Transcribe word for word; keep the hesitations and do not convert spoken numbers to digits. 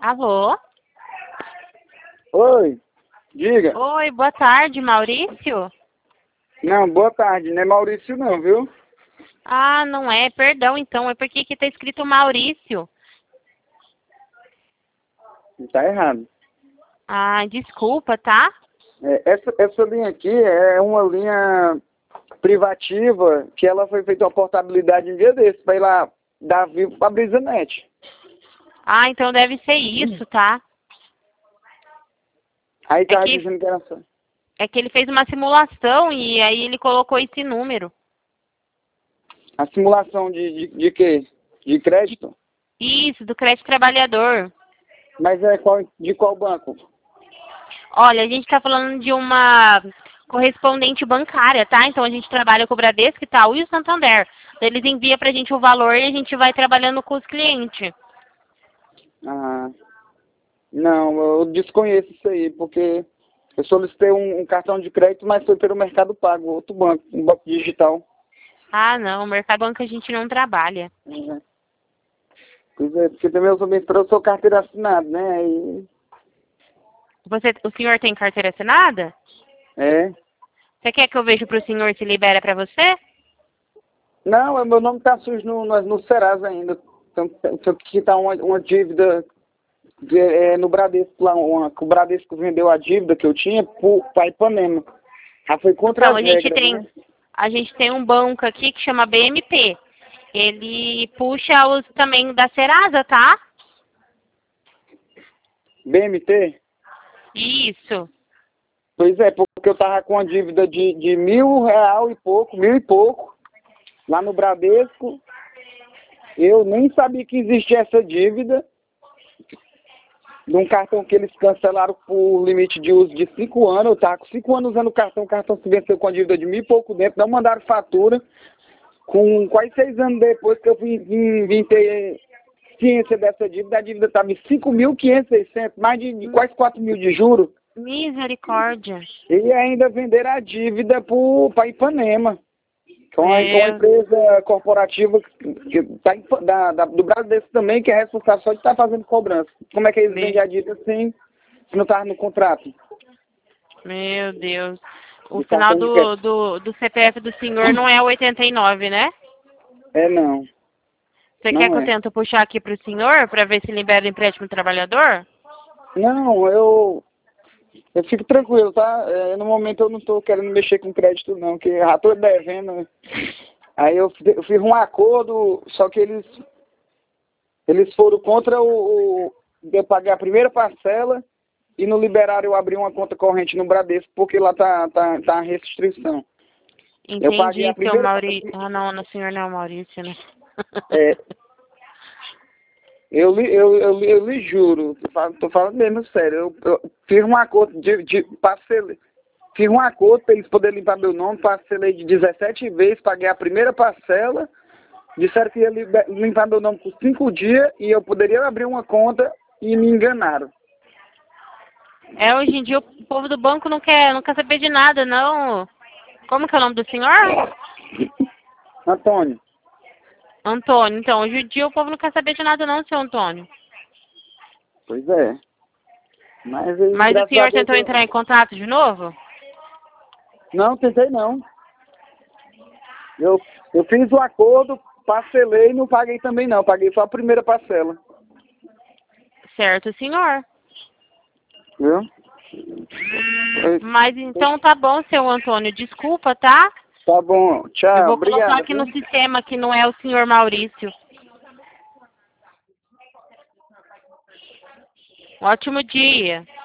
Alô? Oi, diga. Oi, boa tarde, Maurício? Não, boa tarde, não é Maurício não, viu? Ah, não é, perdão então, é porque aqui tá escrito Maurício. Tá errado. Ah, desculpa, tá? É, essa, essa linha aqui é uma linha privativa que ela foi feita uma portabilidade um dia desse, pra ir lá dar vivo pra BrisaNet. Ah, então deve ser isso, tá? Aí É tava que, dizendo que era só. é que ele fez uma simulação e aí ele colocou esse número. A simulação de, de, de quê? De crédito? Isso, do crédito trabalhador. Mas é qual, de qual banco? Olha, a gente tá falando de uma correspondente bancária, tá? Então a gente trabalha com o Bradesco, Itaú e o Santander. Eles enviam pra gente o valor e a gente vai trabalhando com os clientes. Ah, não, eu desconheço isso aí, porque eu solicitei um, um cartão de crédito, mas foi pelo Mercado Pago, outro banco, um banco digital. Ah, não, o Mercado Banco a gente não trabalha. Uhum. Pois é, porque também eu sou bem eu sou carteira assinada, né? Aí, Você, o senhor tem carteira assinada? é. Você quer que eu veja pro senhor se libera pra você? Não, é, meu nome tá sujo no, no, no Serasa ainda. Então, tem que tá uma, uma dívida de, é, no Bradesco lá, uma, que o Bradesco vendeu a dívida que eu tinha para Ipanema. Já foi contra Então, as a gente regras, tem, né? a gente tem um banco aqui que chama B M P. Ele puxa os também da Serasa, tá? B M T? Isso. Pois é, porque eu tava com uma dívida de, de mil real e pouco, mil e pouco, lá no Bradesco. Eu nem sabia que existia essa dívida. De um cartão que eles cancelaram por limite de uso de cinco anos. Eu estava com cinco anos usando o cartão, o cartão se venceu com a dívida de mil e pouco dentro, não mandaram fatura. Com quase seis anos depois que eu vim, vim, vim ter ciência dessa dívida, a dívida estava em cinco mil e quinhentos, seiscentos, mais de, de quase quatro mil de juros. Misericórdia. E ainda venderam a dívida para Ipanema, que é uma, uma Meu, empresa corporativa que tá em, da, da, do Bradesco também, que é responsável só de estar fazendo cobrança. Como é que eles meu, vendem a dívida assim, se não estava no contrato? meu Deus. O De final cartão de do, crédito. do, do C P F do senhor não é oitenta e nove, né? É não, Você quer não que eu é. tento puxar aqui pro senhor pra ver se libera o empréstimo trabalhador? Não, eu, eu fico tranquilo, tá? É, no momento eu não estou querendo mexer com crédito não, que já estou devendo. Aí eu, fi- eu fiz um acordo, só que eles, eles foram contra o, o. Eu paguei a primeira parcela e não liberaram eu abrir uma conta corrente no Bradesco, porque lá tá, tá, tá a restrição. Eu paguei a Entendi, seu primeira. Maurício. Ah, não, não, senhor não é o Maurício, né? É, eu, lhe- eu, eu, eu lhe juro, tô falando, tô falando mesmo sério, eu, eu fiz um acordo de, de parcelei, fiz um acordo para eles poderem limpar meu nome, parcelei de dezessete vezes, paguei a primeira parcela, disseram que ia liber- limpar meu nome por cinco dias e eu poderia abrir uma conta e me enganaram. É, hoje em dia o povo do banco não quer, não quer saber de nada, não. Como que é o nome do senhor? Antônio, Antônio. Então, hoje em dia o povo não quer saber de nada, não, seu Antônio. pois é, mas aí Mas o graças a senhor Deus tentou eu... entrar em contato de novo? Não, tentei não. Eu, eu fiz o acordo, parcelei e não paguei também não, paguei só a primeira parcela, Certo, senhor. viu? Eu- Mas então tá bom, seu Antônio. Desculpa, tá? Tá bom, Eu tchau, vou colocar obrigado, aqui no viu? sistema que não é o senhor Maurício. Ótimo dia.